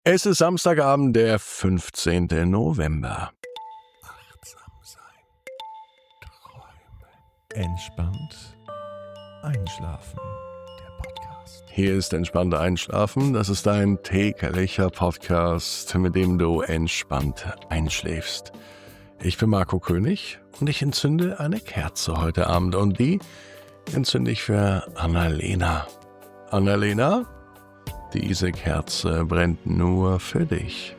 Es ist Samstagabend, der 15. November. Achtsam sein, träumen, entspannt einschlafen. Der Podcast. Hier ist Entspannt Einschlafen. Das ist ein täglicher Podcast, mit dem du entspannt einschläfst. Ich bin Marco König und ich entzünde eine Kerze heute Abend. Und die entzünde ich für Annalena. Annalena, diese Kerze brennt nur für dich.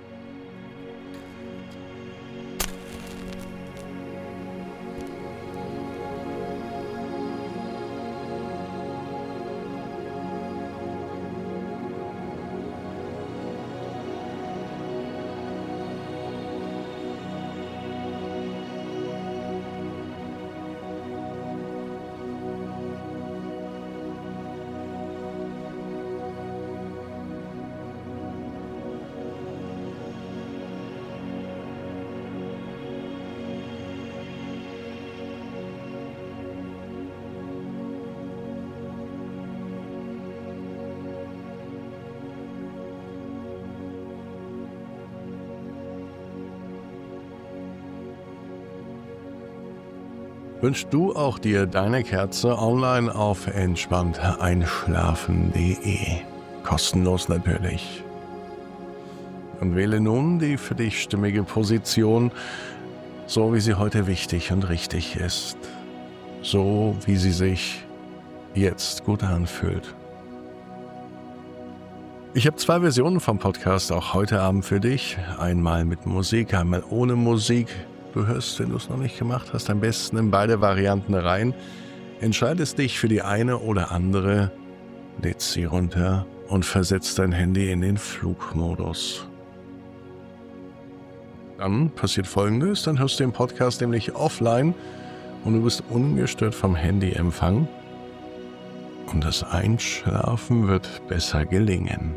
Wünschst du auch dir deine Kerze online auf entspannteinschlafen.de. Kostenlos natürlich. Und wähle nun die für dich stimmige Position, so wie sie heute wichtig und richtig ist. So wie sie sich jetzt gut anfühlt. Ich habe 2 Versionen vom Podcast auch heute Abend für dich. Einmal mit Musik, einmal ohne Musik. Du hörst, wenn du es noch nicht gemacht hast, am besten in beide Varianten rein. Entscheidest dich für die eine oder andere, lädst sie runter und versetzt dein Handy in den Flugmodus. Dann passiert Folgendes, dann hörst du den Podcast nämlich offline und du bist ungestört vom Handyempfang. Und das Einschlafen wird besser gelingen.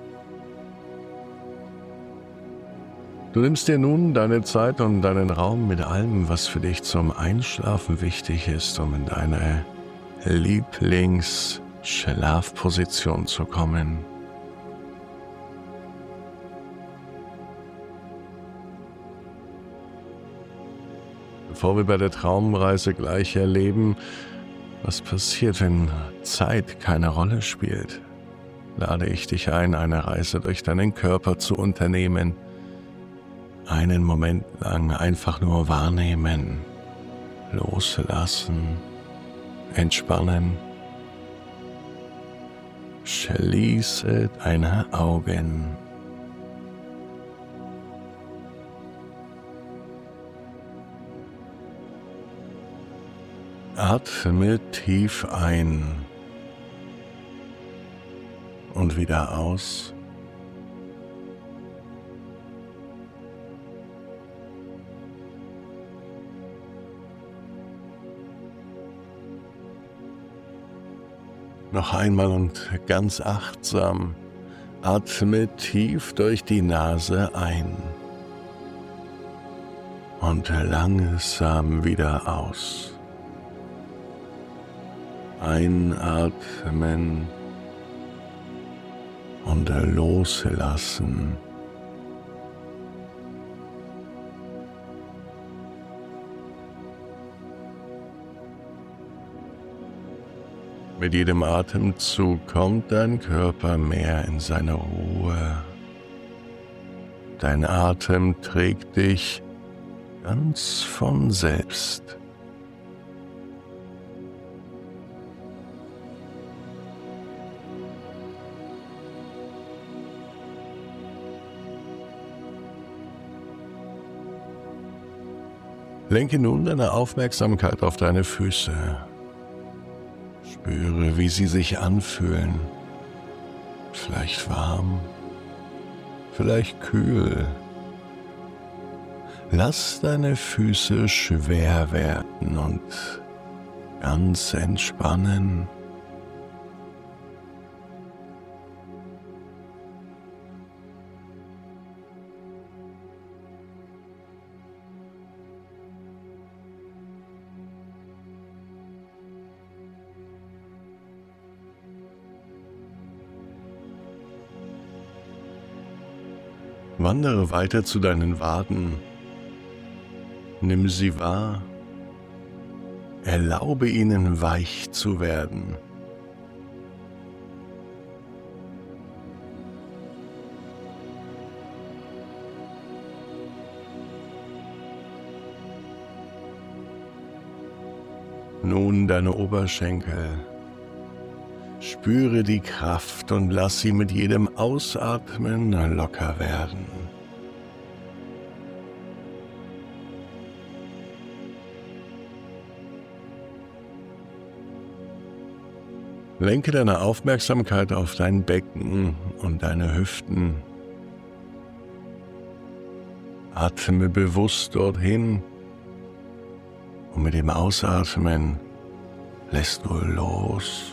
Du nimmst dir nun deine Zeit und deinen Raum mit allem, was für dich zum Einschlafen wichtig ist, um in deine Lieblingsschlafposition zu kommen. Bevor wir bei der Traumreise gleich erleben, was passiert, wenn Zeit keine Rolle spielt, lade ich dich ein, eine Reise durch deinen Körper zu unternehmen. Einen Moment lang einfach nur wahrnehmen, loslassen, entspannen. Schließe deine Augen. Atme tief ein und wieder aus. Noch einmal und ganz achtsam. Atme tief durch die Nase ein und langsam wieder aus. Einatmen und loslassen. Mit jedem Atemzug kommt dein Körper mehr in seine Ruhe. Dein Atem trägt dich ganz von selbst. Lenke nun deine Aufmerksamkeit auf deine Füße. Spüre, wie sie sich anfühlen. Vielleicht warm, vielleicht kühl. Lass deine Füße schwer werden und ganz entspannen. Wandere weiter zu deinen Waden. Nimm sie wahr. Erlaube ihnen weich zu werden. Nun deine Oberschenkel. Spüre die Kraft und lass sie mit jedem Ausatmen locker werden. Lenke deine Aufmerksamkeit auf dein Becken und deine Hüften. Atme bewusst dorthin und mit dem Ausatmen lässt du los.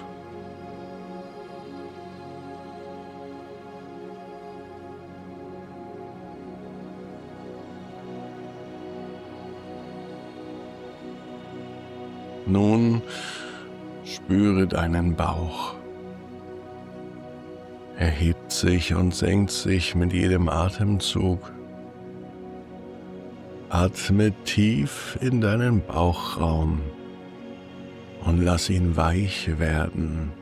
Nun spüre deinen Bauch. Er hebt sich und senkt sich mit jedem Atemzug. Atme tief in deinen Bauchraum und lass ihn weich werden.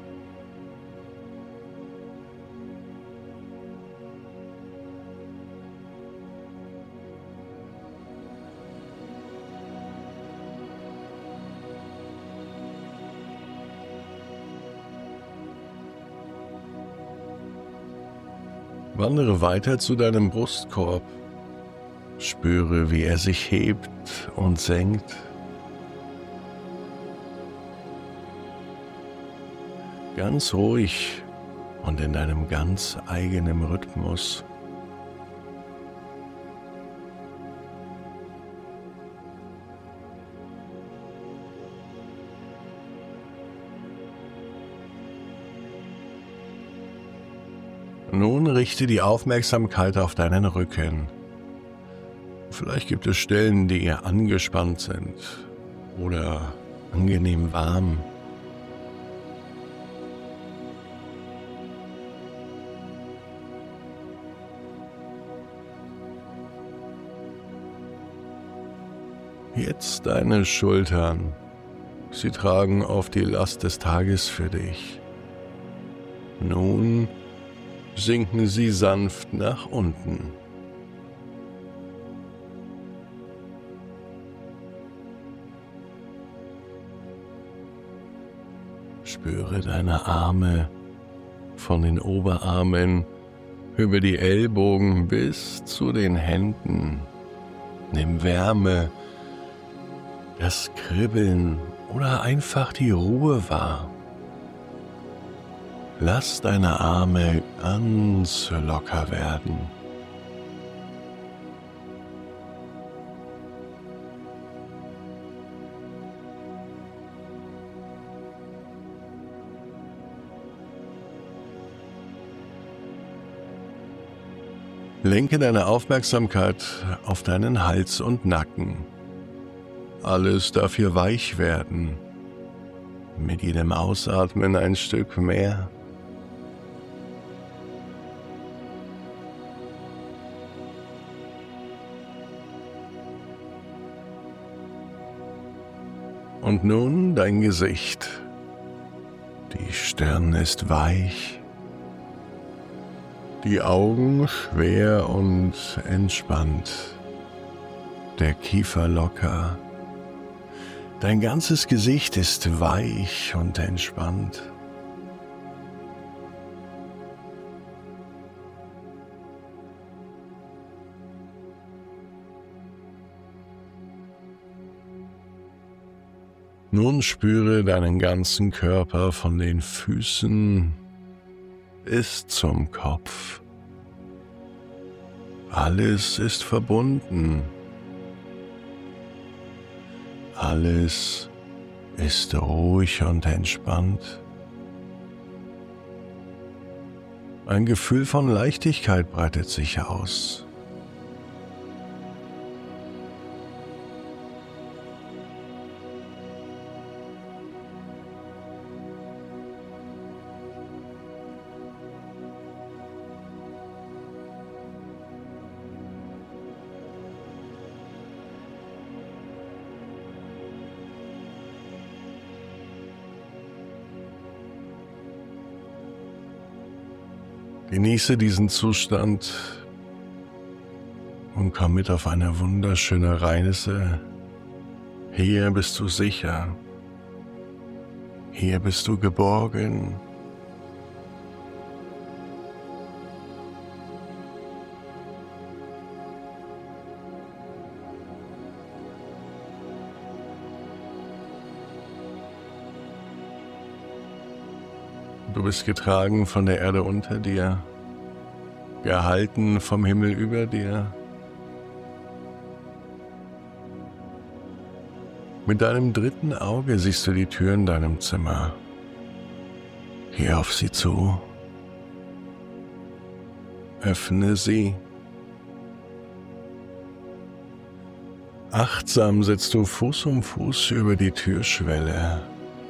Wandere weiter zu deinem Brustkorb. Spüre, wie er sich hebt und senkt. Ganz ruhig und in deinem ganz eigenen Rhythmus. Nun richte die Aufmerksamkeit auf deinen Rücken. Vielleicht gibt es Stellen, die eher angespannt sind oder angenehm warm. Jetzt deine Schultern. Sie tragen oft die Last des Tages für dich. Nun sinken sie sanft nach unten. Spüre deine Arme von den Oberarmen über die Ellbogen bis zu den Händen. Nimm Wärme, das Kribbeln oder einfach die Ruhe wahr. Lass deine Arme ganz locker werden. Lenke deine Aufmerksamkeit auf deinen Hals und Nacken. Alles darf hier weich werden. Mit jedem Ausatmen ein Stück mehr. Und nun dein Gesicht. Die Stirn ist weich. Die Augen schwer und entspannt. Der Kiefer locker. Dein ganzes Gesicht ist weich und entspannt. Nun spüre deinen ganzen Körper von den Füßen bis zum Kopf. Alles ist verbunden. Alles ist ruhig und entspannt. Ein Gefühl von Leichtigkeit breitet sich aus. Genieße diesen Zustand und komm mit auf eine wunderschöne Reise. Hier bist du sicher. Hier bist du geborgen. Du bist getragen von der Erde unter dir, gehalten vom Himmel über dir. Mit deinem dritten Auge siehst du die Tür in deinem Zimmer. Geh auf sie zu. Öffne sie. Achtsam setzt du Fuß um Fuß über die Türschwelle.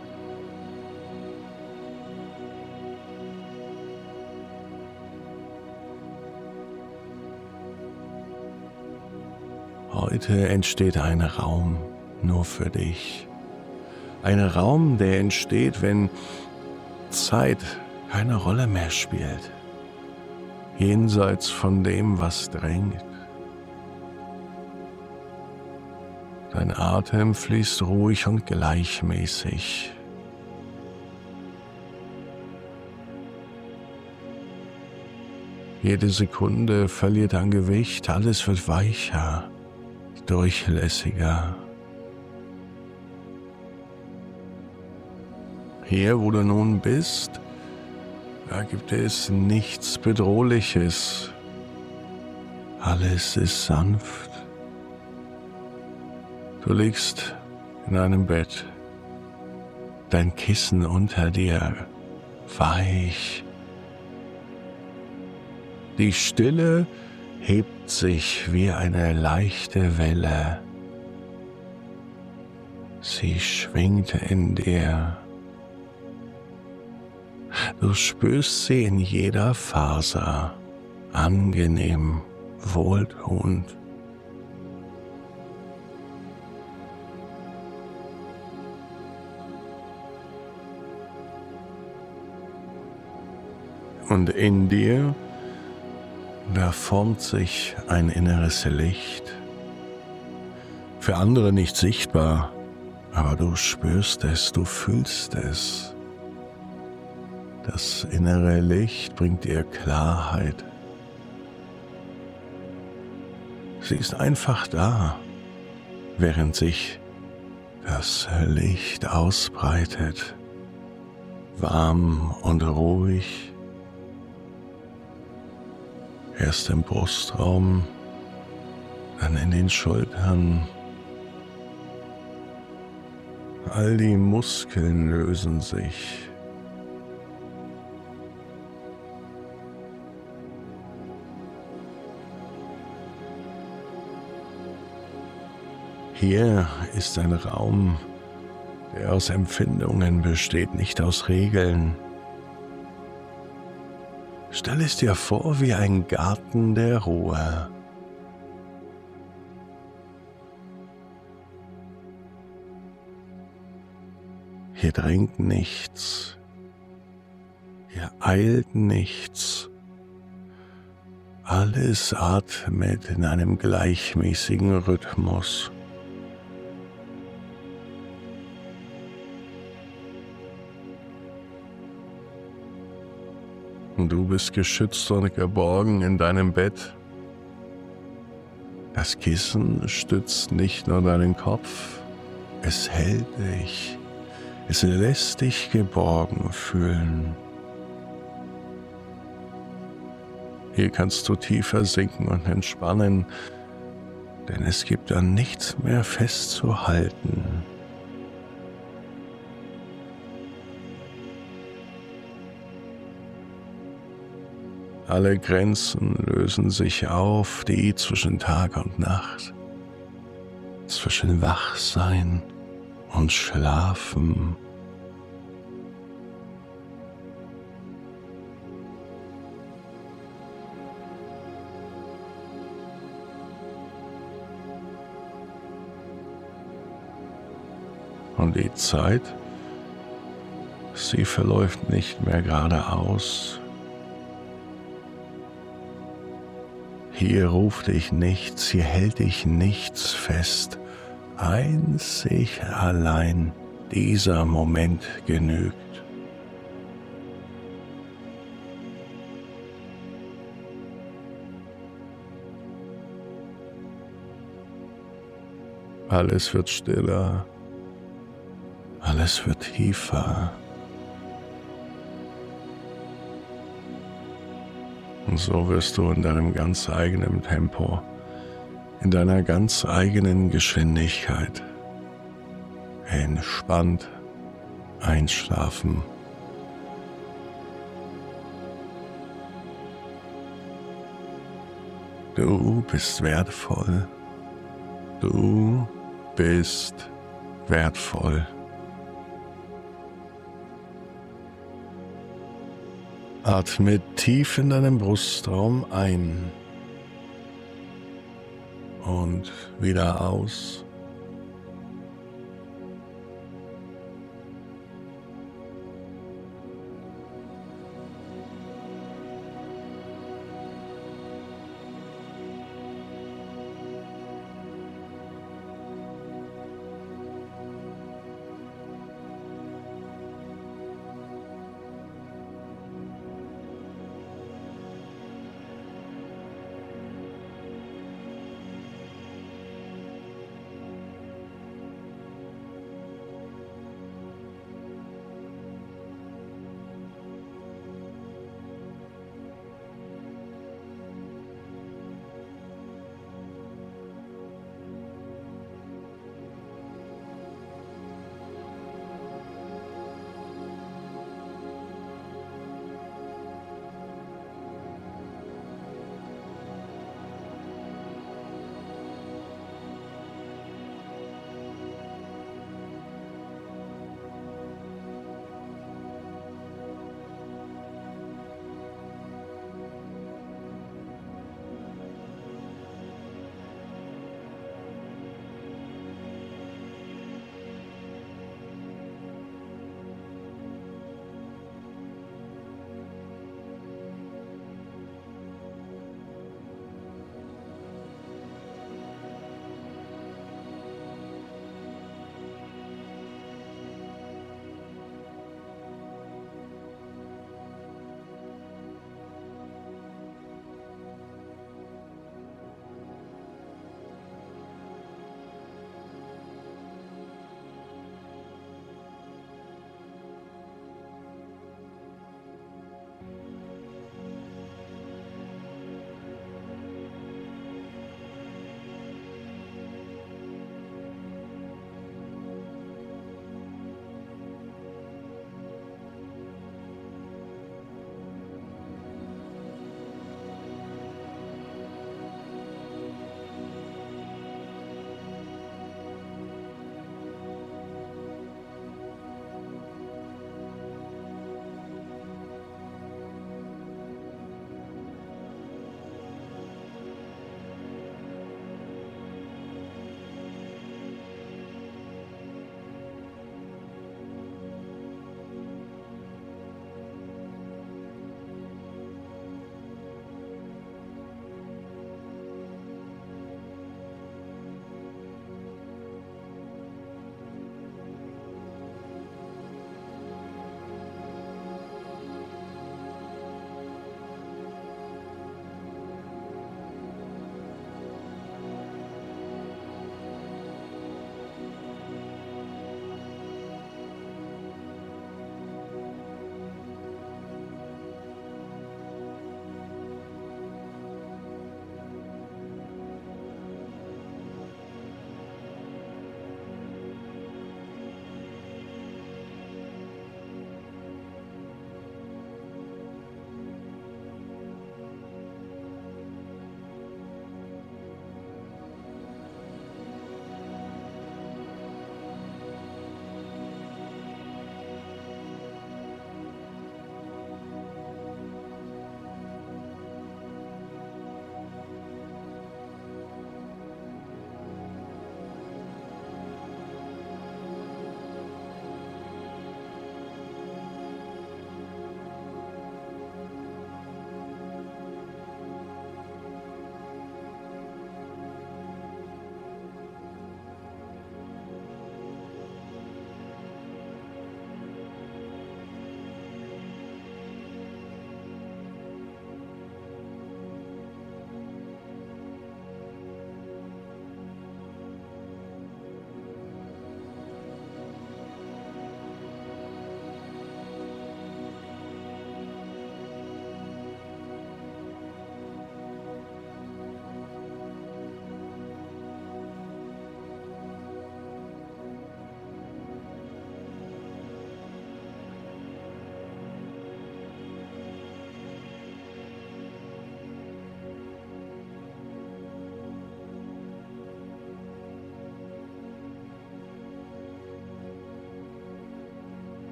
Heute entsteht ein Raum nur für dich. Ein Raum, der entsteht, wenn Zeit keine Rolle mehr spielt. Jenseits von dem, was drängt. Dein Atem fließt ruhig und gleichmäßig. Jede Sekunde verliert an Gewicht, alles wird weicher, durchlässiger. Hier, wo du nun bist, da gibt es nichts Bedrohliches. Alles ist sanft. Du liegst in einem Bett, dein Kissen unter dir, weich. Die Stille hebt sich wie eine leichte Welle. Sie schwingt in dir. Du spürst sie in jeder Faser, angenehm, wohltuend. Und in dir, da formt sich ein inneres Licht. Für andere nicht sichtbar, aber du spürst es, du fühlst es. Das innere Licht bringt dir Klarheit. Sie ist einfach da, während sich das Licht ausbreitet, warm und ruhig. Erst im Brustraum, dann in den Schultern. All die Muskeln lösen sich. Hier ist ein Raum, der aus Empfindungen besteht, nicht aus Regeln. Stell es dir vor wie ein Garten der Ruhe. Hier drängt nichts, hier eilt nichts. Alles atmet in einem gleichmäßigen Rhythmus. Du bist geschützt und geborgen in deinem Bett. Das Kissen stützt nicht nur deinen Kopf, es hält dich. Es lässt dich geborgen fühlen. Hier kannst du tiefer sinken und entspannen, denn es gibt an nichts mehr festzuhalten. Alle Grenzen lösen sich auf, die zwischen Tag und Nacht, zwischen Wachsein und Schlafen. Und die Zeit, sie verläuft nicht mehr geradeaus. Hier ruft dich nichts, hier hält dich nichts fest. Einzig allein dieser Moment genügt. Alles wird stiller, alles wird tiefer. Und so wirst du in deinem ganz eigenen Tempo, in deiner ganz eigenen Geschwindigkeit entspannt einschlafen. Du bist wertvoll. Du bist wertvoll. Atme tief in deinem Brustraum ein und wieder aus.